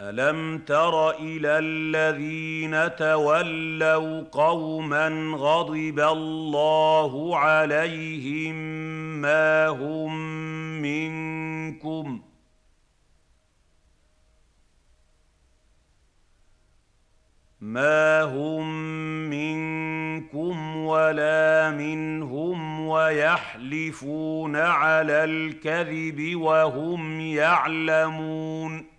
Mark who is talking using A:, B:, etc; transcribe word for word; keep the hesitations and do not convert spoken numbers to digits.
A: أَلَمْ تَرَ إِلَى الَّذِينَ تَوَلَّوْا قَوْمًا غَضِبَ اللَّهُ عَلَيْهِم مَّا هُم مِّنكُمْ مَا هُم مِّنكُمْ وَلَا مِنْهُمْ وَيَحْلِفُونَ عَلَى الْكَذِبِ وَهُمْ يَعْلَمُونَ